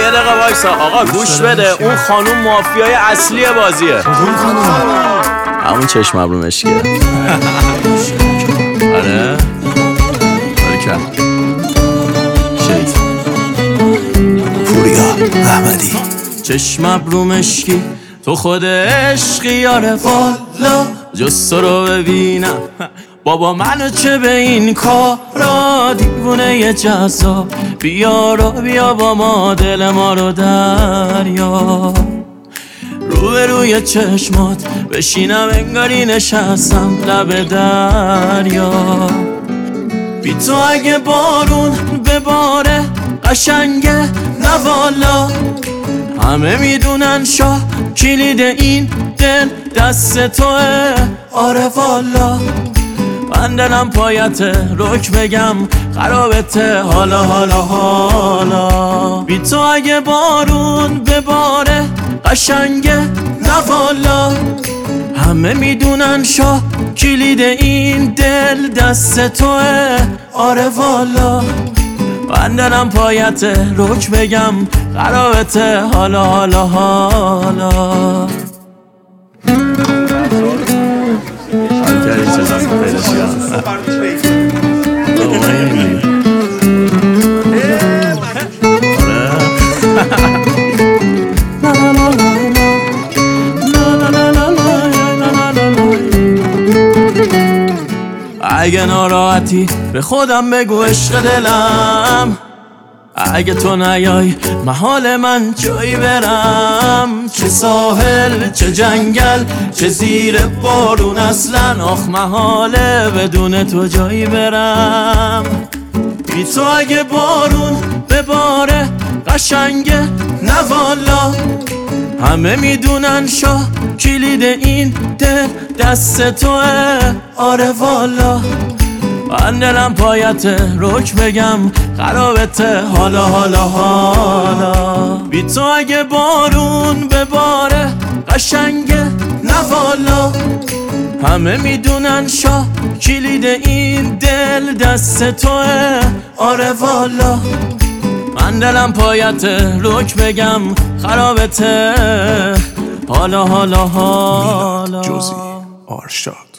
یه دقیقه وایسا آقا گوش بده. اون خانوم مافیای اصلی بازیه. اون خانوم همون چشم ابرو مشکیه. آره بارکم شید پوریا احمدی. چشم ابرو مشکی تو خود عشقی یاره والا، جز تو رو ببینم بابا منو چه به این کارا، دیوونه ی جذاب بیا با ما دل ما رو دریا، روی چشمات بشینم انگاری نشستم لب دریا، بی تو اگه بارون بباره قشنگه نه والا، همه میدونن شاه کلید این دل دست توه آره والا، من دلم پایته رک بگم خرابته حالا بی تو اگه بارون بباره قشنگه نه والا، همه میدونن شاه کلید این دل دست توه آره والا، من دلم پایته رک بگم خرابته حالا اگه ناراحتی به خودم بگو عشق دلم، اگه تو نیای محال من جایی برم، چه ساحل چه جنگل چه زیر بارون اصلا آخ محاله بدون تو جایی برم، بی تو اگه بارون بباره قشنگه نه والا، همه میدونن شاه کلید این دل دست توه آره والا، من دلم پایته رک بگم خرابته حالا بی تو اگه بارون بباره قشنگه نه والا، همه میدونن شاه کلید این دل دست توه آره والا، من دلم پایته رک بگم خرابته حالا جوزی آرشاد.